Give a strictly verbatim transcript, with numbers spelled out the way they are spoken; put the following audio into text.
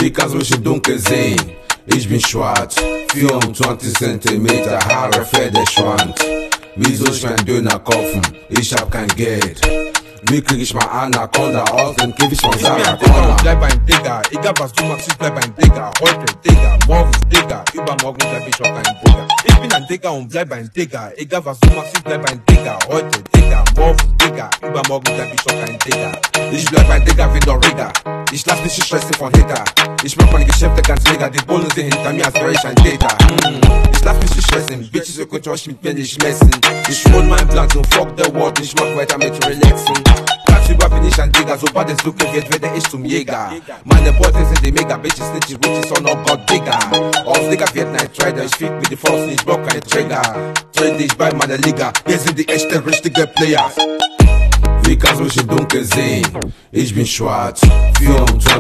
Wie kannst du mich im Dunkeln sehen? Ich bin schwarz, vierundzwanzig Zentimeter Haare für den Schwanz. Wieso ich mein Döner kaufen? Ich hab kein Geld. Wie krieg ich mal Anaconda aus dem Käfig von Sarah Ich bin ein Digger und bleib ein Digger. Egal was du machst, ich bleib ein Digger. Heute Digger, morgen Digger, übermorgen bleib ich auch ein Digger. Ich bin ein Digger und bleib ein Digger. Egal was du machst, ich bleib ein Digger. Heute Digger, morgen Digger, übermorgen bleib ich auch ein Digger. Ich bleib ein Digger wie Doriga. Ich lass mich nicht stressen von Hater. Ich mach meine Geschäfte ganz mega. Die Bullen sind hinter mir, als wäre ich ein Täter. Mm. Ich lass mich nicht stressen. Bitches, ihr könnt euch mit mir nicht messen. Ich wohne mein Plan und fuck the world. Ich mach weiter mit relaxen. Tagsüber bin ich ein Digger. Sobald es dunkel wird, werde ich zum Jäger. Meine Beute sind die mega Bitches, nicht die Riches, sondern Gott Digger. Auf Digger wird ein Trader. Ich fick mit die Faust, ich brauch keine Trigger. Trade ich bei meiner Liga. Wir sind die echte, richtige Player. Wie kannst du mich im Dunkeln sehen? Ich bin schwarz, vierundzwanzig